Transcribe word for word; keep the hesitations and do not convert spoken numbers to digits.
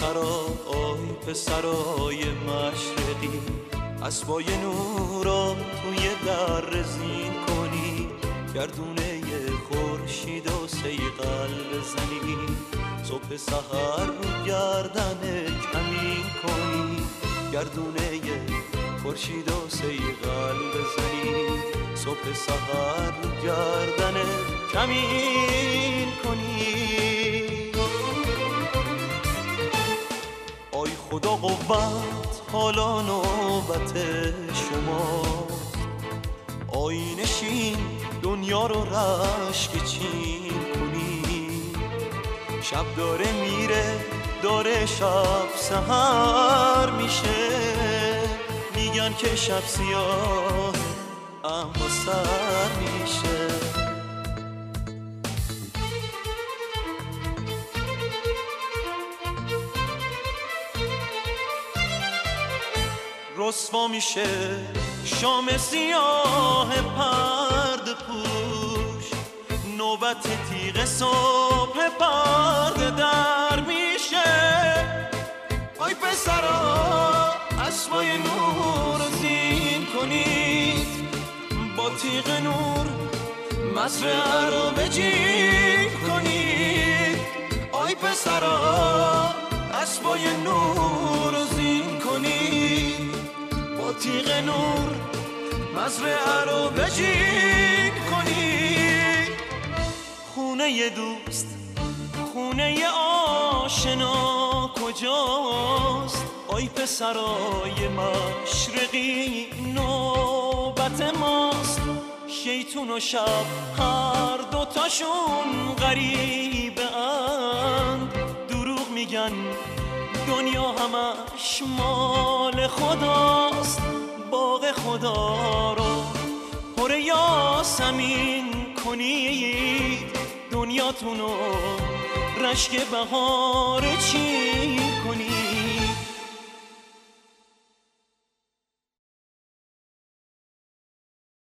پسرا آی پسرای مشرقی، اسبای نورا توی در زین کنی، گردونه خورشید و صیقل بزنی، صبح سحر رو گردن کمین کنی، گردونه خورشید و صیقل بزنی، صبح سحر رو گردن کمین کنی. آی خدا قوت حالا نوبت شما، آینشین دنیا رو رشک چین کنی، شب داره میره داره شب سحر میشه، میگن که شب سیاه اما سر میشه. رسوا میشه شام سیاه پرده پوش، نوبت تیغ صبح پرده در میشه. آی پسرا اسبای نور زین کنید، با تیغ نور مزرعه رو بجین کنید. آی پسرا اسبای نور زین کنید، با تیغ نور مزرعه رو بجین کنید. خونه ی دوست خونه ی آشنا کجاست؟ آی پسرای مشرقی نوبت ماست. شیطون و شب هر دوتاشون غریبه اند، دروغ میگن دنیا همش مال خداست. باغ خدا رو پر یاسمین کنید، دنیاتونو رشک بهار چین کنید.